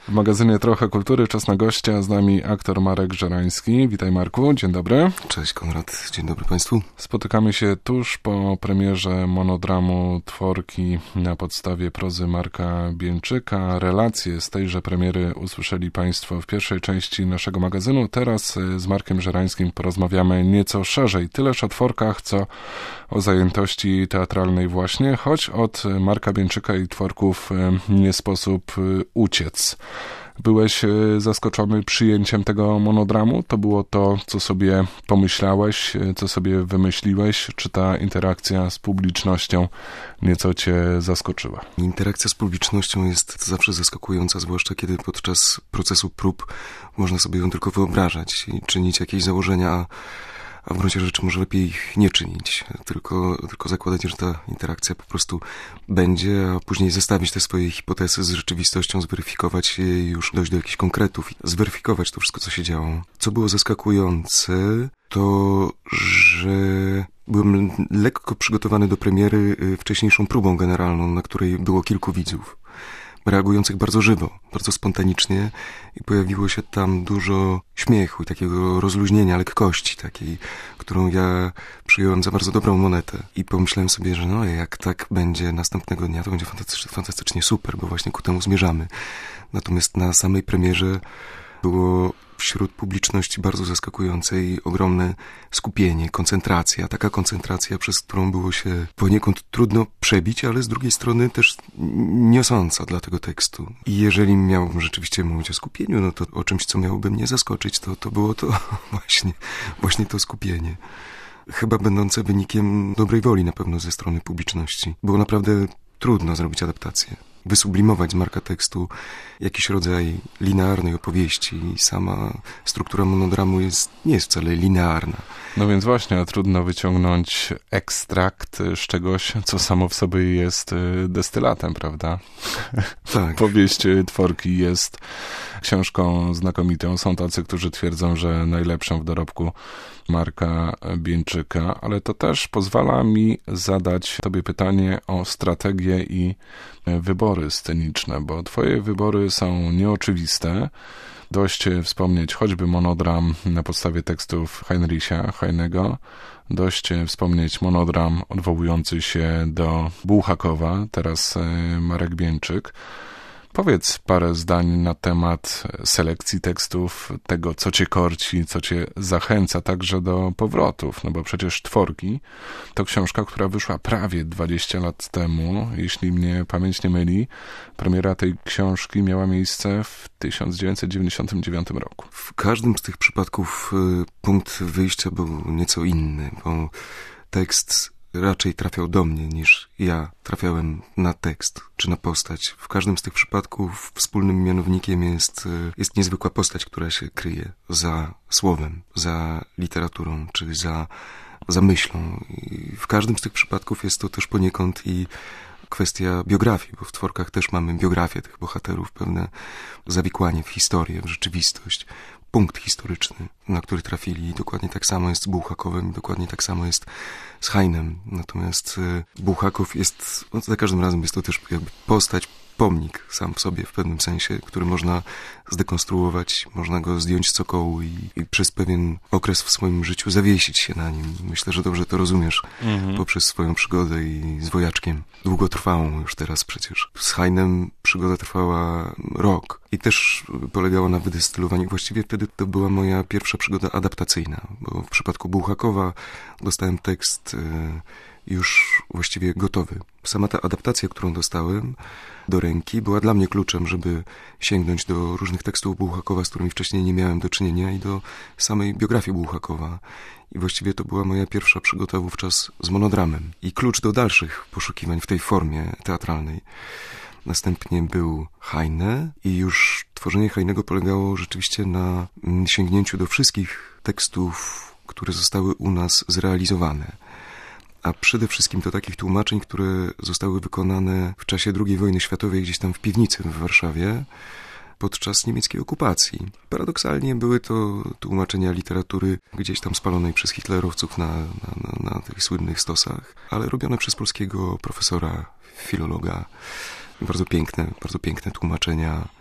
W magazynie Trochę Kultury czas na gościa, z nami aktor Marek Żerański. Witaj Marku, dzień dobry. Cześć Konrad, dzień dobry Państwu. Spotykamy się tuż po premierze monodramu Tworki na podstawie prozy Marka Bieńczyka. Relacje z tejże premiery usłyszeli Państwo w pierwszej części naszego magazynu. Teraz z Markiem Żerańskim porozmawiamy nieco szerzej, tyleż o Tworkach, co o zajętości teatralnej właśnie, choć od Marka Bieńczyka i Tworków nie sposób uciec. Byłeś zaskoczony przyjęciem tego monodramu? To było to, co sobie pomyślałeś, co sobie wymyśliłeś? Czy ta interakcja z publicznością nieco cię zaskoczyła? Interakcja z publicznością jest zawsze zaskakująca, zwłaszcza kiedy podczas procesu prób można sobie ją tylko wyobrażać i czynić jakieś założenia, a w gruncie rzeczy może lepiej ich nie czynić, tylko zakładać, że ta interakcja po prostu będzie, a później zestawić te swoje hipotezy z rzeczywistością, zweryfikować je i już dojść do jakichś konkretów, zweryfikować to wszystko, co się działo. Co było zaskakujące, to że byłem lekko przygotowany do premiery wcześniejszą próbą generalną, na której było kilku widzów, reagujących bardzo żywo, bardzo spontanicznie i pojawiło się tam dużo śmiechu i takiego rozluźnienia, lekkości takiej, którą ja przyjąłem za bardzo dobrą monetę. I pomyślałem sobie, że no jak tak będzie następnego dnia, to będzie fantastycznie super, bo właśnie ku temu zmierzamy. Natomiast na samej premierze było wśród publiczności bardzo zaskakującej ogromne skupienie, koncentracja. Taka koncentracja, przez którą było się poniekąd trudno przebić, ale z drugiej strony też niosąca dla tego tekstu. I jeżeli miałbym rzeczywiście mówić o skupieniu, no to o czymś, co miałoby mnie zaskoczyć, to było to właśnie to skupienie. Chyba będące wynikiem dobrej woli na pewno ze strony publiczności. Było naprawdę trudno zrobić adaptację. Wysublimować z marka tekstu jakiś rodzaj linearnej opowieści i sama struktura monodramu nie jest wcale linearna. No więc właśnie, trudno wyciągnąć ekstrakt z czegoś, co samo w sobie jest destylatem, prawda? Tak. Powieść Tworki jest książką znakomitą. Są tacy, którzy twierdzą, że najlepszą w dorobku Marka Bieńczyka, ale to też pozwala mi zadać tobie pytanie o strategię i wybory sceniczne, bo twoje wybory są nieoczywiste. Dość wspomnieć choćby monodram na podstawie tekstów Heinricha Heinego, dość wspomnieć monodram odwołujący się do Bułhakowa, teraz Marek Bieńczyk. Powiedz parę zdań na temat selekcji tekstów, tego, co cię korci, co cię zachęca także do powrotów, no bo przecież Tworki to książka, która wyszła prawie 20 lat temu, jeśli mnie pamięć nie myli. Premiera tej książki miała miejsce w 1999 roku. W każdym z tych przypadków punkt wyjścia był nieco inny, bo tekst raczej trafiał do mnie, niż ja trafiałem na tekst czy na postać. W każdym z tych przypadków wspólnym mianownikiem jest niezwykła postać, która się kryje za słowem, za literaturą, czy za myślą. I w każdym z tych przypadków jest to też poniekąd i kwestia biografii, bo w Tworkach też mamy biografię tych bohaterów, pewne zawikłanie w historię, w rzeczywistość, punkt historyczny, na który trafili. Dokładnie tak samo jest z Bułhakowem, dokładnie tak samo jest z Heinem. Natomiast Bułhakow jest, no za każdym razem jest to też jakby postać, pomnik sam w sobie w pewnym sensie, który można zdekonstruować, można go zdjąć z cokołu i przez pewien okres w swoim życiu zawiesić się na nim. Myślę, że dobrze to rozumiesz poprzez swoją przygodę i z wojaczkiem. Długotrwałą już teraz przecież. Z Heinem przygoda trwała rok i też polegała na wydestylowaniu. Właściwie wtedy to była moja pierwsza przygoda adaptacyjna, bo w przypadku Bułhakowa dostałem tekst już właściwie gotowy. Sama ta adaptacja, którą dostałem do ręki, była dla mnie kluczem, żeby sięgnąć do różnych tekstów Bułhakowa, z którymi wcześniej nie miałem do czynienia, i do samej biografii Bułhakowa. I właściwie to była moja pierwsza przygoda wówczas z monodramem. I klucz do dalszych poszukiwań w tej formie teatralnej. Następnie był Heine i już tworzenie Heinego polegało rzeczywiście na sięgnięciu do wszystkich tekstów, które zostały u nas zrealizowane. A przede wszystkim do takich tłumaczeń, które zostały wykonane w czasie II wojny światowej gdzieś tam w piwnicy w Warszawie podczas niemieckiej okupacji. Paradoksalnie były to tłumaczenia literatury gdzieś tam spalonej przez hitlerowców na tych słynnych stosach, ale robione przez polskiego profesora, filologa. Bardzo piękne tłumaczenia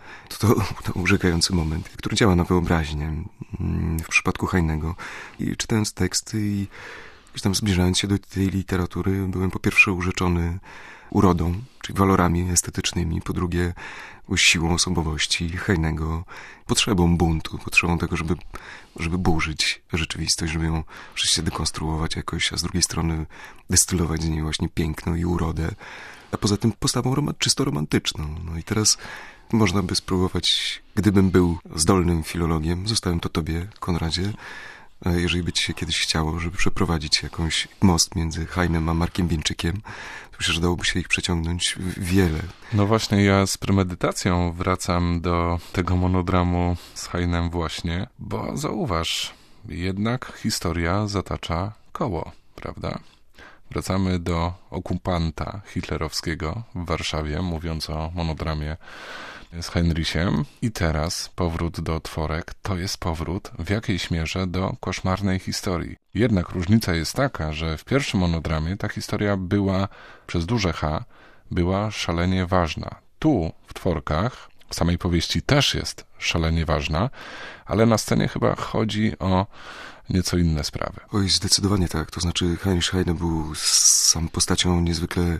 To urzekający moment, który działa na wyobraźnię w przypadku Heinego. I czytając teksty i gdzieś tam zbliżając się do tej literatury, byłem po pierwsze urzeczony urodą, czyli walorami estetycznymi, po drugie siłą osobowości Heinego, potrzebą buntu, potrzebą tego, żeby burzyć rzeczywistość, żeby ją wreszcie dekonstruować jakoś, a z drugiej strony destylować z niej właśnie piękno i urodę, a poza tym postawą czysto romantyczną. No i teraz można by spróbować, gdybym był zdolnym filologiem, zostawiam to tobie, Konradzie, jeżeli by ci się kiedyś chciało, żeby przeprowadzić jakąś most między Heinem a Markiem Bieńczykiem, to myślę, że dałoby się ich przeciągnąć wiele. No właśnie, ja z premedytacją wracam do tego monodramu z Heinem właśnie, bo zauważ, jednak historia zatacza koło, prawda? Wracamy do okupanta hitlerowskiego w Warszawie, mówiąc o monodramie z Heinrichem. I teraz powrót do Tworek to jest powrót w jakiejś mierze do koszmarnej historii. Jednak różnica jest taka, że w pierwszym monodramie ta historia była, przez duże H, była szalenie ważna. Tu, w Tworkach, w samej powieści też jest szalenie ważna, ale na scenie chyba chodzi o nieco inne sprawy. Oj, zdecydowanie tak. To znaczy Heinrich Heine był sam postacią niezwykle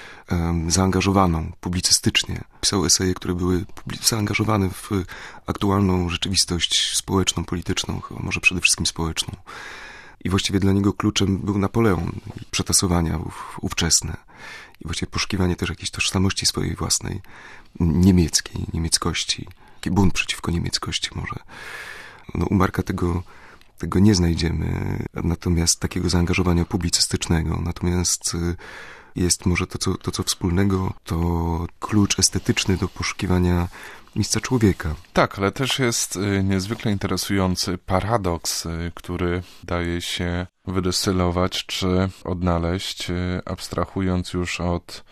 zaangażowaną publicystycznie. Pisał eseje, które były zaangażowane w aktualną rzeczywistość społeczną, polityczną, chyba może przede wszystkim społeczną. I właściwie dla niego kluczem był Napoleon, przetasowania ówczesne. I właściwie poszukiwanie też jakiejś tożsamości swojej własnej, niemieckiej, niemieckości. Taki bunt przeciwko niemieckości może. No, u Marka tego nie znajdziemy, natomiast takiego zaangażowania publicystycznego. Natomiast jest może to, co wspólnego, to klucz estetyczny do poszukiwania miejsca człowieka. Tak, ale też jest niezwykle interesujący paradoks, który daje się wydestylować czy odnaleźć, abstrahując już od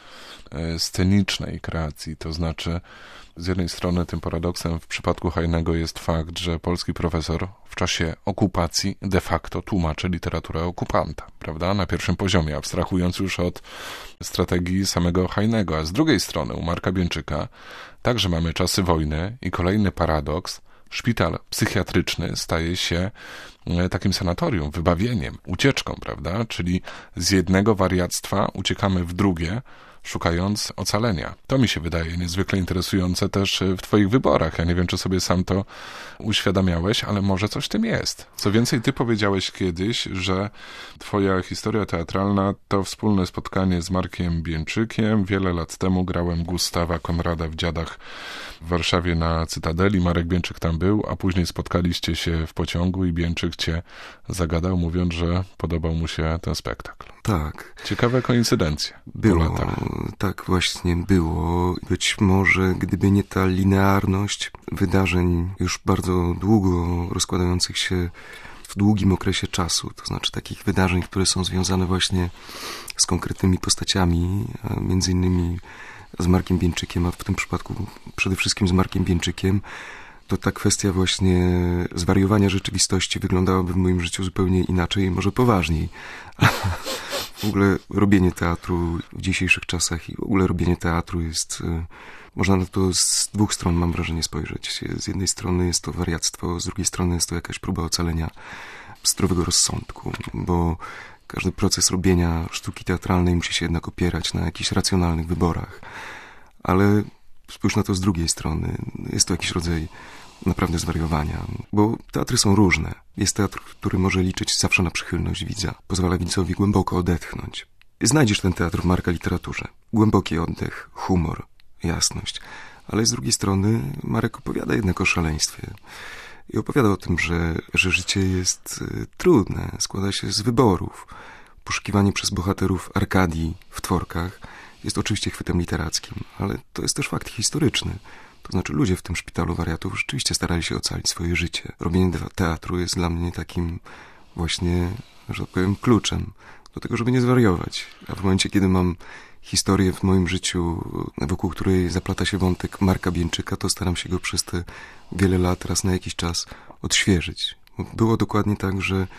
scenicznej kreacji. To znaczy, z jednej strony tym paradoksem w przypadku Heinego jest fakt, że polski profesor w czasie okupacji de facto tłumaczy literaturę okupanta, prawda? Na pierwszym poziomie, abstrahując już od strategii samego Heinego. A z drugiej strony u Marka Bieńczyka także mamy czasy wojny i kolejny paradoks. Szpital psychiatryczny staje się takim sanatorium, wybawieniem, ucieczką, prawda? Czyli z jednego wariactwa uciekamy w drugie, szukając ocalenia. To mi się wydaje niezwykle interesujące też w twoich wyborach. Ja nie wiem, czy sobie sam to uświadamiałeś, ale może coś w tym jest. Co więcej, ty powiedziałeś kiedyś, że twoja historia teatralna to wspólne spotkanie z Markiem Bieńczykiem. Wiele lat temu grałem Gustawa Konrada w Dziadach w Warszawie na Cytadeli. Marek Bieńczyk tam był, a później spotkaliście się w pociągu i Bieńczyk cię zagadał, mówiąc, że podobał mu się ten spektakl. Tak. Ciekawe koincydencje. Było. Tak właśnie było. Być może gdyby nie ta linearność wydarzeń już bardzo długo rozkładających się w długim okresie czasu, to znaczy takich wydarzeń, które są związane właśnie z konkretnymi postaciami, między innymi z Markiem Bieńczykiem, a w tym przypadku przede wszystkim z Markiem Bieńczykiem, to ta kwestia właśnie zwariowania rzeczywistości wyglądałaby w moim życiu zupełnie inaczej i może poważniej. W ogóle robienie teatru w dzisiejszych czasach i w ogóle robienie teatru jest... Można na to z dwóch stron, mam wrażenie, spojrzeć. Z jednej strony jest to wariactwo, z drugiej strony jest to jakaś próba ocalenia zdrowego rozsądku, bo każdy proces robienia sztuki teatralnej musi się jednak opierać na jakichś racjonalnych wyborach. Ale spójrz na to z drugiej strony. Jest to jakiś rodzaj naprawdę zwariowania, bo teatry są różne. Jest teatr, który może liczyć zawsze na przychylność widza, pozwala widzowi głęboko odetchnąć. Znajdziesz ten teatr w Marka literaturze. Głęboki oddech, humor, jasność. Ale z drugiej strony Marek opowiada jednak o szaleństwie. I opowiada o tym, że życie jest trudne, składa się z wyborów. Poszukiwanie przez bohaterów Arkadii w Tworkach jest oczywiście chwytem literackim, ale to jest też fakt historyczny. To znaczy ludzie w tym szpitalu wariatów rzeczywiście starali się ocalić swoje życie. Robienie teatru jest dla mnie takim właśnie, że tak powiem, kluczem do tego, żeby nie zwariować. A w momencie, kiedy mam historię w moim życiu, wokół której zaplata się wątek Marka Bieńczyka, to staram się go przez te wiele lat, raz na jakiś czas odświeżyć. Było dokładnie tak, że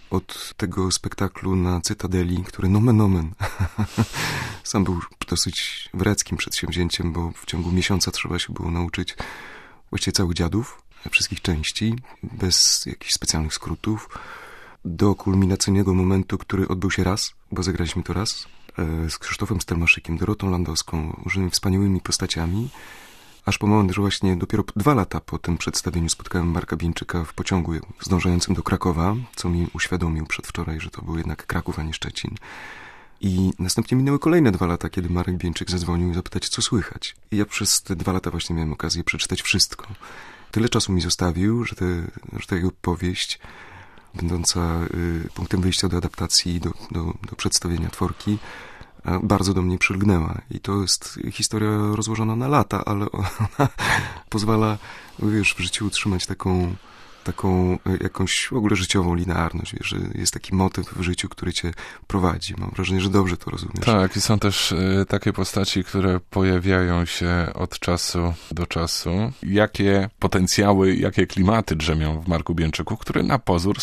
od tego spektaklu na Cytadeli, który nomen omen sam był dosyć wreckim przedsięwzięciem, bo w ciągu miesiąca trzeba się było nauczyć właściwie całych dziadów, wszystkich części, bez jakichś specjalnych skrótów, do kulminacyjnego momentu, który odbył się raz, bo zagraliśmy to raz, z Krzysztofem Stelmaszykiem, Dorotą Landowską, różnymi wspaniałymi postaciami, aż po moment, że właśnie dopiero 2 lata po tym przedstawieniu spotkałem Marka Bieńczyka w pociągu zdążającym do Krakowa, co mi uświadomił przedwczoraj, że to był jednak Kraków, a nie Szczecin. I następnie minęły kolejne 2 lata, kiedy Marek Bieńczyk zadzwonił zapytać, co słychać. I ja przez te 2 lata właśnie miałem okazję przeczytać wszystko. Tyle czasu mi zostawił, że ta jego powieść, będąca punktem wyjścia do adaptacji, do przedstawienia tworki, bardzo do mnie przylgnęła. I to jest historia rozłożona na lata, ale ona pozwala, wiesz, w życiu utrzymać taką jakąś w ogóle życiową linearność, wiesz, że jest taki motyw w życiu, który cię prowadzi. Mam wrażenie, że dobrze to rozumiesz. Tak, i są też takie postaci, które pojawiają się od czasu do czasu. Jakie potencjały, jakie klimaty drzemią w Marku Bieńczyku, który na pozór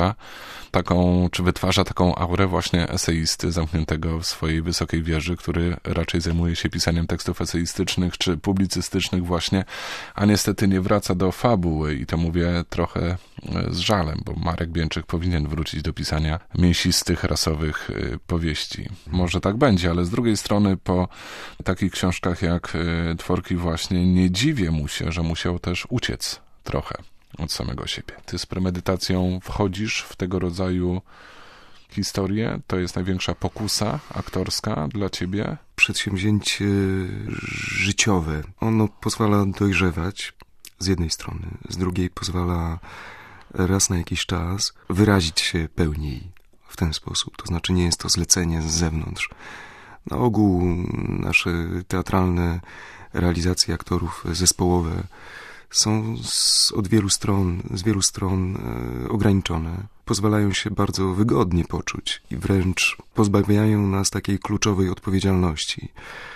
wytwarza taką aurę właśnie eseisty zamkniętego w swojej wysokiej wieży, który raczej zajmuje się pisaniem tekstów eseistycznych czy publicystycznych właśnie, a niestety nie wraca do fabuły i to mówię trochę z żalem, bo Marek Bieńczyk powinien wrócić do pisania mięsistych, rasowych powieści. Może tak będzie, ale z drugiej strony po takich książkach jak Tworki właśnie nie dziwię mu się, że musiał też uciec trochę od samego siebie. Ty z premedytacją wchodzisz w tego rodzaju historię? To jest największa pokusa aktorska dla ciebie? Przedsięwzięcie życiowe. Ono pozwala dojrzewać z jednej strony, z drugiej pozwala raz na jakiś czas wyrazić się pełniej w ten sposób. To znaczy nie jest to zlecenie z zewnątrz. Na ogół nasze teatralne realizacje aktorów zespołowe są z wielu stron ograniczone. Pozwalają się bardzo wygodnie poczuć i wręcz pozbawiają nas takiej kluczowej odpowiedzialności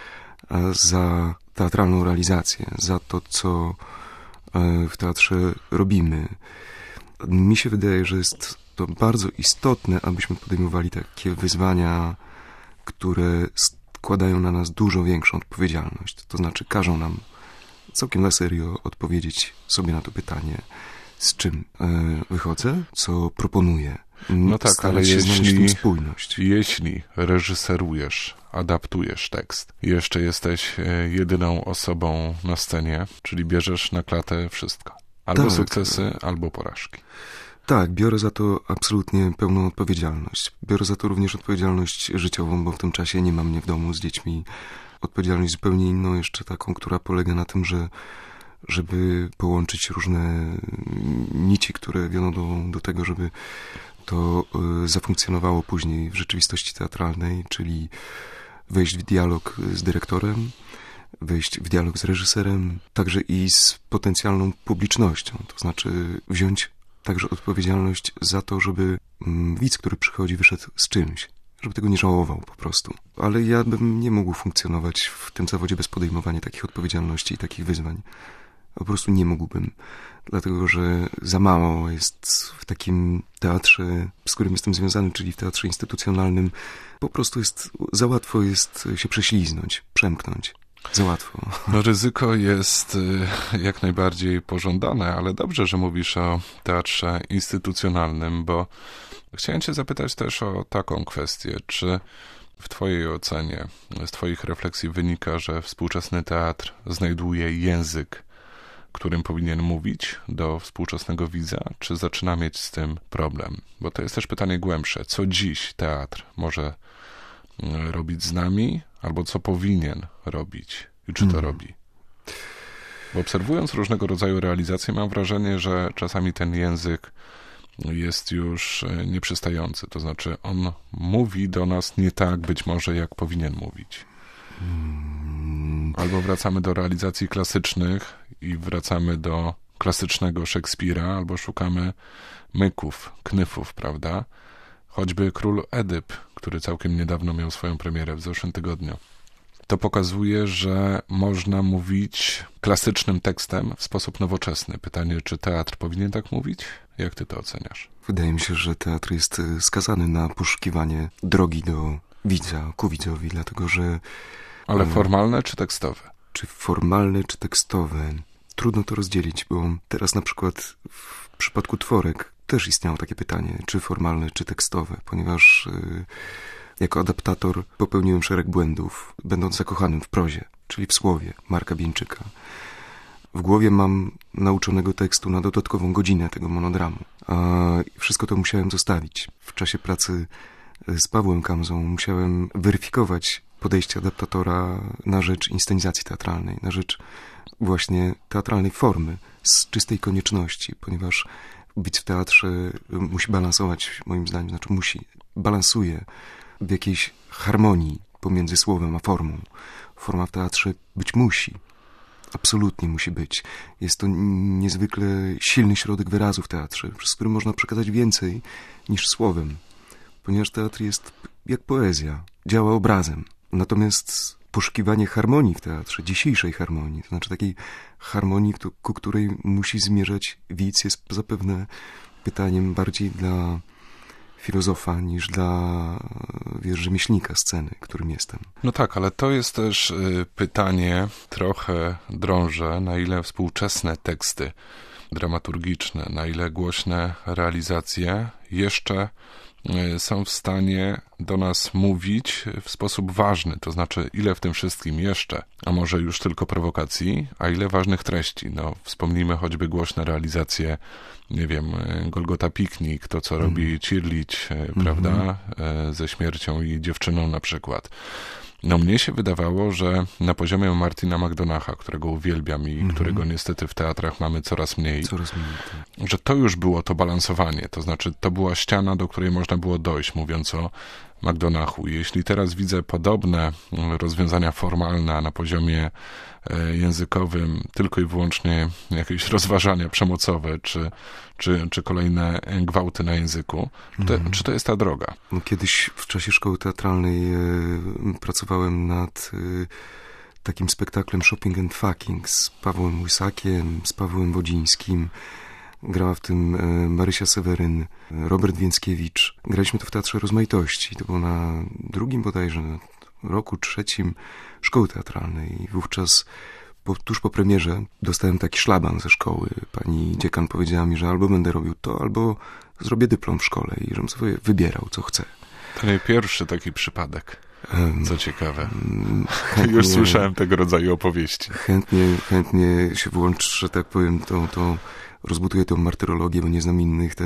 za teatralną realizację, za to, co w teatrze robimy. Mi się wydaje, że jest to bardzo istotne, abyśmy podejmowali takie wyzwania, które składają na nas dużo większą odpowiedzialność. To znaczy każą nam całkiem na serio odpowiedzieć sobie na to pytanie, z czym wychodzę, co proponuję. No tak, ale spójność. Jeśli reżyserujesz, adaptujesz tekst, jeszcze jesteś jedyną osobą na scenie, czyli bierzesz na klatę wszystko. Albo sukcesy, albo porażki. Tak, biorę za to absolutnie pełną odpowiedzialność. Biorę za to również odpowiedzialność życiową, bo w tym czasie nie mam mnie w domu z dziećmi. Odpowiedzialność zupełnie inną, jeszcze taką, która polega na tym, żeby połączyć różne nici, które wiodą do tego, żeby to zafunkcjonowało później w rzeczywistości teatralnej, czyli wejść w dialog z dyrektorem, wejść w dialog z reżyserem, także i z potencjalną publicznością. To znaczy wziąć także odpowiedzialność za to, żeby widz, który przychodzi, wyszedł z czymś. Żeby tego nie żałował po prostu. Ale ja bym nie mógł funkcjonować w tym zawodzie bez podejmowania takich odpowiedzialności i takich wyzwań. Po prostu nie mógłbym. Dlatego, że za mało jest w takim teatrze, z którym jestem związany, czyli w teatrze instytucjonalnym, po prostu za łatwo jest się prześliznąć, przemknąć. Za łatwo. No, ryzyko jest jak najbardziej pożądane, ale dobrze, że mówisz o teatrze instytucjonalnym, bo chciałem cię zapytać też o taką kwestię. Czy w twojej ocenie, z twoich refleksji wynika, że współczesny teatr znajduje język, którym powinien mówić do współczesnego widza, czy zaczyna mieć z tym problem? Bo to jest też pytanie głębsze. Co dziś teatr może robić z nami, albo co powinien robić i czy to robi? Bo obserwując różnego rodzaju realizacje, mam wrażenie, że czasami ten język jest już nieprzystający. To znaczy on mówi do nas nie tak być może, jak powinien mówić. Albo wracamy do realizacji klasycznych i wracamy do klasycznego Szekspira, albo szukamy myków, knyfów, prawda? Choćby Król Edyp, który całkiem niedawno miał swoją premierę w zeszłym tygodniu. to pokazuje, że można mówić klasycznym tekstem w sposób nowoczesny. Pytanie, czy teatr powinien tak mówić? Jak ty to oceniasz? Wydaje mi się, że teatr jest skazany na poszukiwanie drogi do widza, ku widzowi, dlatego że... Ale formalne czy tekstowe? Czy formalne, czy tekstowe? Trudno to rozdzielić, bo teraz na przykład w przypadku Tworek też istniało takie pytanie, czy formalne, czy tekstowe, ponieważ jako adaptator popełniłem szereg błędów, będąc zakochanym w prozie, czyli w słowie Marka Bieńczyka. W głowie mam nauczonego tekstu na dodatkową godzinę tego monodramu, a wszystko to musiałem zostawić. W czasie pracy z Pawłem Kamzą musiałem weryfikować podejście adaptatora na rzecz inscenizacji teatralnej, na rzecz właśnie teatralnej formy, z czystej konieczności, ponieważ widz w teatrze musi balansować, moim zdaniem, balansuje w jakiejś harmonii pomiędzy słowem a formą. Forma w teatrze być musi. Absolutnie musi być. Jest to niezwykle silny środek wyrazu w teatrze, przez który można przekazać więcej niż słowem, ponieważ teatr jest jak poezja, działa obrazem. Natomiast poszukiwanie harmonii w teatrze, dzisiejszej harmonii, to znaczy takiej harmonii, ku której musi zmierzać widz, jest zapewne pytaniem bardziej dla filozofa niż dla rzemieślnika sceny, którym jestem. No tak, ale to jest też pytanie trochę drąże, na ile współczesne teksty dramaturgiczne, na ile głośne realizacje jeszcze są w stanie do nas mówić w sposób ważny, to znaczy ile w tym wszystkim jeszcze, a może już tylko prowokacji, a ile ważnych treści. No, wspomnijmy choćby głośne realizacje, nie wiem, Golgota Piknik, to co robi Cirlić, prawda, ze śmiercią i dziewczyną na przykład. No mnie się wydawało, że na poziomie Martina McDonacha, którego uwielbiam i którego niestety w teatrach mamy coraz mniej, tak. Że to już było to balansowanie, to znaczy to była ściana, do której można było dojść, mówiąc o McDonachu. Jeśli teraz widzę podobne rozwiązania formalne na poziomie językowym, tylko i wyłącznie jakieś rozważania przemocowe, czy kolejne gwałty na języku, czy to jest ta droga? No, kiedyś w czasie szkoły teatralnej pracowałem nad takim spektaklem Shopping and Fucking z Pawłem Łysakiem, z Pawłem Wodzińskim. Grała w tym Marysia Seweryn, Robert Więckiewicz. Graliśmy to w Teatrze Rozmaitości. To było na drugim bodajże roku, trzecim szkoły teatralnej. I wówczas tuż po premierze dostałem taki szlaban ze szkoły. Pani dziekan powiedziała mi, że albo będę robił to, albo zrobię dyplom w szkole i żebym sobie wybierał, co chcę. To nie pierwszy taki przypadek. Co ciekawe. Już słyszałem tego rodzaju opowieści. Chętnie się włączę, że tak powiem, to rozbuduję tą martyrologię, bo nie znam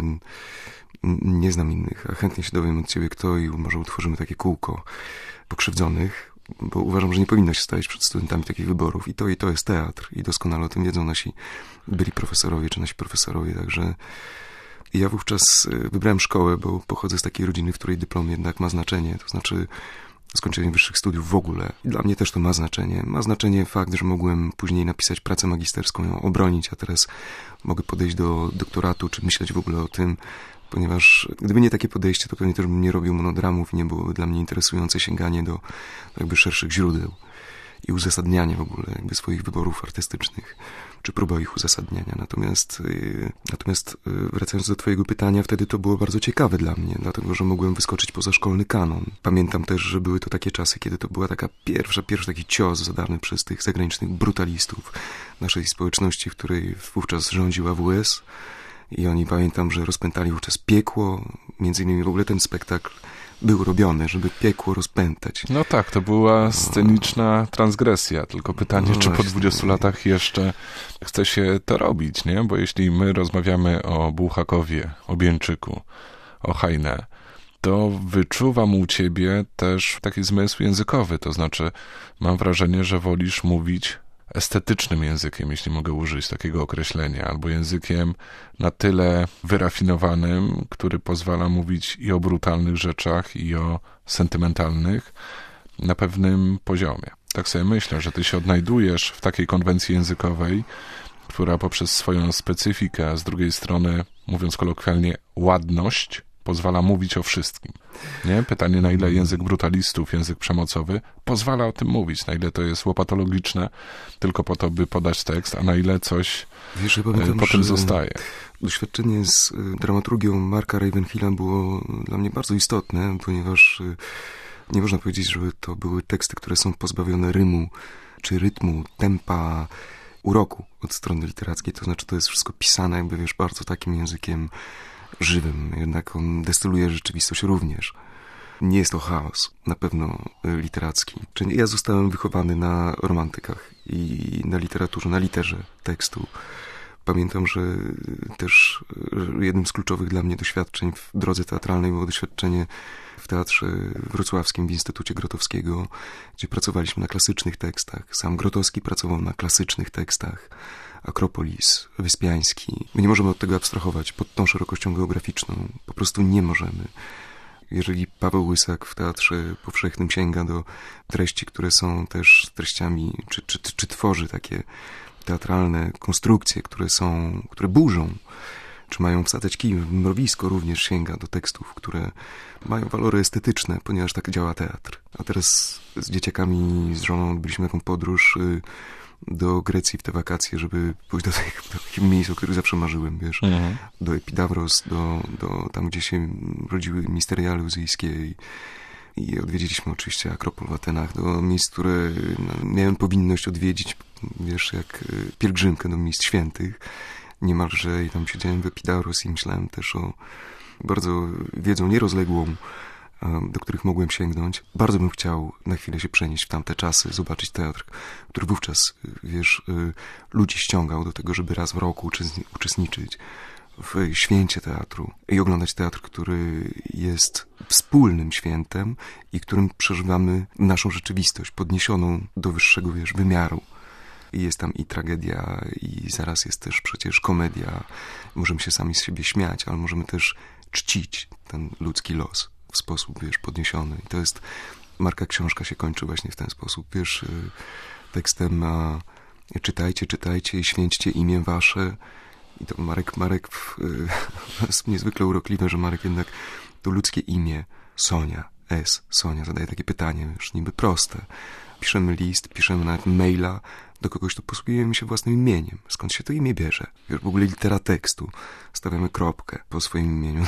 innych, a chętnie się dowiem od ciebie kto i może utworzymy takie kółko pokrzywdzonych, bo uważam, że nie powinno się stawiać przed studentami takich wyborów. I to jest teatr i doskonale o tym wiedzą nasi byli profesorowie czy nasi profesorowie, także ja wówczas wybrałem szkołę, bo pochodzę z takiej rodziny, w której dyplom jednak ma znaczenie, to znaczy skończenie wyższych studiów w ogóle. I dla mnie też to ma znaczenie. Ma znaczenie fakt, że mogłem później napisać pracę magisterską, ją obronić, a teraz mogę podejść do doktoratu, czy myśleć w ogóle o tym, ponieważ gdyby nie takie podejście, to pewnie też bym nie robił monodramów i nie byłoby dla mnie interesujące sięganie do jakby szerszych źródeł i uzasadniania w ogóle jakby swoich wyborów artystycznych, czy próba ich uzasadniania. Natomiast wracając do twojego pytania, wtedy to było bardzo ciekawe dla mnie, dlatego, że mogłem wyskoczyć poza szkolny kanon. Pamiętam też, że były to takie czasy, kiedy to była taka pierwszy taki cios zadany przez tych zagranicznych brutalistów naszej społeczności, w której wówczas rządził AWS i oni, pamiętam, że rozpętali wówczas piekło, między innymi w ogóle ten spektakl był robiony, żeby piekło rozpętać. No tak, to była sceniczna transgresja, tylko pytanie, czy po 20 latach jeszcze chce się to robić, nie? Bo jeśli my rozmawiamy o Bułhakowie, o Bieńczyku, o Hajnę, to wyczuwam u ciebie też taki zmysł językowy, to znaczy mam wrażenie, że wolisz mówić estetycznym językiem, jeśli mogę użyć takiego określenia, albo językiem na tyle wyrafinowanym, który pozwala mówić i o brutalnych rzeczach, i o sentymentalnych na pewnym poziomie. Tak sobie myślę, że ty się odnajdujesz w takiej konwencji językowej, która poprzez swoją specyfikę, a z drugiej strony, mówiąc kolokwialnie, ładność, pozwala mówić o wszystkim. Nie? Pytanie, na ile język brutalistów, język przemocowy pozwala o tym mówić, na ile to jest łopatologiczne tylko po to, by podać tekst, a na ile coś Wiesz, ja pamiętam, po tym zostaje. Doświadczenie z dramaturgią Marka Ravenhilla było dla mnie bardzo istotne, ponieważ nie można powiedzieć, że to były teksty, które są pozbawione rymu, czy rytmu, tempa, uroku od strony literackiej. To znaczy, to jest wszystko pisane jakby, wiesz, bardzo takim językiem żywym. Jednak on destyluje rzeczywistość również. Nie jest to chaos, na pewno literacki. Czyli ja zostałem wychowany na romantykach i na literaturze, na literze tekstu. Pamiętam, że też jednym z kluczowych dla mnie doświadczeń w drodze teatralnej było doświadczenie w Teatrze Wrocławskim w Instytucie Grotowskiego, gdzie pracowaliśmy na klasycznych tekstach. Sam Grotowski pracował na klasycznych tekstach. Akropolis, Wyspiański. My nie możemy od tego abstrahować pod tą szerokością geograficzną. Po prostu nie możemy. Jeżeli Paweł Łysak w Teatrze Powszechnym sięga do treści, które są też treściami, czy tworzy takie teatralne konstrukcje, które burzą, czy mają wsadzać kij w mrowisko, również sięga do tekstów, które mają walory estetyczne, ponieważ tak działa teatr. A teraz z dzieciakami, z żoną odbyliśmy taką podróż do Grecji w te wakacje, żeby pójść do takich miejsc, o których zawsze marzyłem, wiesz, do Epidavros, do tam, gdzie się rodziły misteria eleuzyjskie i odwiedziliśmy oczywiście Akropol w Atenach, do miejsc, które miałem powinność odwiedzić, wiesz, jak pielgrzymkę do miejsc świętych, niemalże, i tam siedziałem w Epidavros i myślałem też o bardzo wiedzą nierozległą, do których mogłem sięgnąć. Bardzo bym chciał na chwilę się przenieść w tamte czasy, zobaczyć teatr, który wówczas, wiesz, ludzi ściągał do tego, żeby raz w roku uczestniczyć w święcie teatru i oglądać teatr, który jest wspólnym świętem i którym przeżywamy naszą rzeczywistość, podniesioną do wyższego, wiesz, wymiaru. I jest tam i tragedia, i zaraz jest też przecież komedia. Możemy się sami z siebie śmiać, ale możemy też czcić ten ludzki los w sposób, wiesz, podniesiony. I to jest... Marka książka się kończy właśnie w ten sposób, wiesz, tekstem czytajcie, czytajcie i święćcie imię wasze. I to Marek jest niezwykle urokliwe, że Marek jednak to ludzkie imię, Sonia zadaje takie pytanie, już niby proste. Piszemy list, piszemy nawet maila do kogoś, to posługujemy się własnym imieniem. Skąd się to imię bierze? Wiesz, w ogóle litera tekstu. Stawiamy kropkę po swoim imieniu.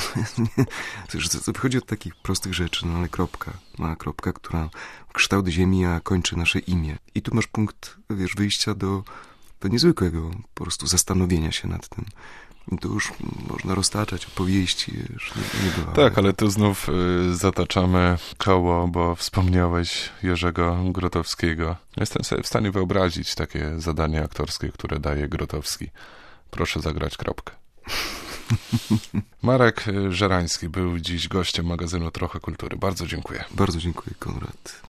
To wychodzi od takich prostych rzeczy, no ale kropka. Mała kropka, która kształt ziemi, a kończy nasze imię. I tu masz punkt, wiesz, wyjścia do niezwykłego po prostu zastanowienia się nad tym. I to już można roztaczać opowieści, wiesz, nie bywa. Tak, ale tu znów zataczamy koło, bo wspomniałeś Jerzego Grotowskiego. Jestem sobie w stanie wyobrazić takie zadanie aktorskie, które daje Grotowski. Proszę zagrać kropkę. Marek Żerański był dziś gościem magazynu Trochę Kultury. Bardzo dziękuję. Bardzo dziękuję, Konrad.